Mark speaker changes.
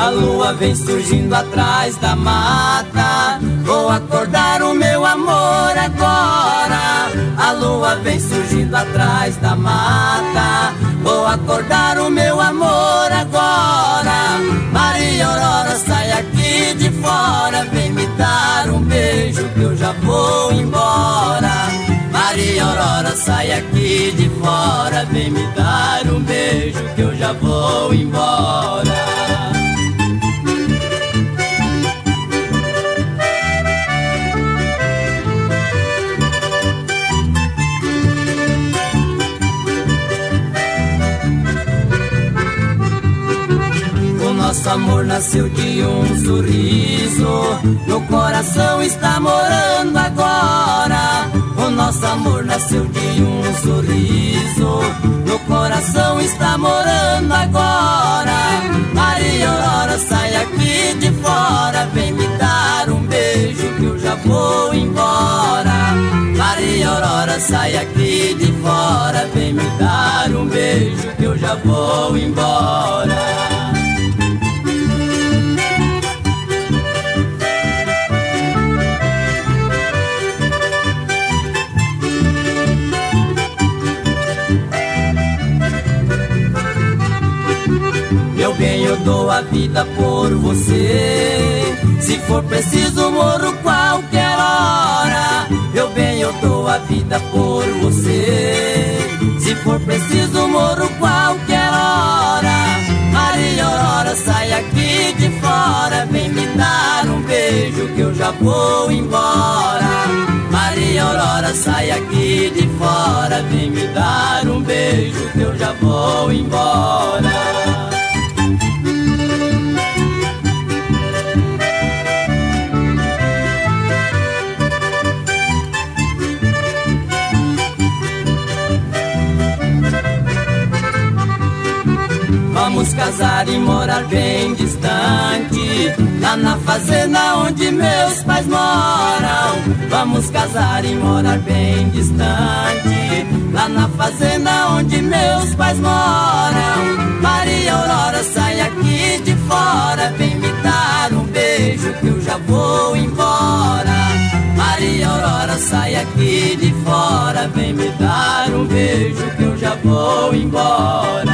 Speaker 1: A lua vem surgindo atrás da mata, vou acordar o meu amor agora. A lua vem surgindo atrás da mata, vou acordar o meu amor agora. Maria Aurora, sai aqui de fora, vem me dar um beijo que eu já vou embora. Maria Aurora, sai aqui de fora, vem me dar um beijo que eu já vou embora. Nosso amor nasceu de um sorriso, no coração está morando agora. O nosso amor nasceu de um sorriso, no coração está morando agora. Maria Aurora, sai aqui de fora, vem me dar um beijo que eu já vou embora. Maria Aurora, sai aqui de fora, vem me dar um beijo que eu já vou embora. Meu bem, eu dou a vida por você, se for preciso morro qualquer hora. Meu bem, eu dou a vida por você, se for preciso morro qualquer hora. Maria Aurora, sai aqui de fora, vem me dar um beijo que eu já vou embora. Maria Aurora, sai aqui de fora, vem me dar um beijo que eu já vou embora. Vamos casar e morar bem distante, lá na fazenda onde meus pais moram. Vamos casar e morar bem distante, lá na fazenda onde meus pais moram. Maria Aurora, sai aqui de fora, vem me dar um beijo que eu já vou embora. Maria Aurora, sai aqui de fora, vem me dar um beijo que eu já vou embora.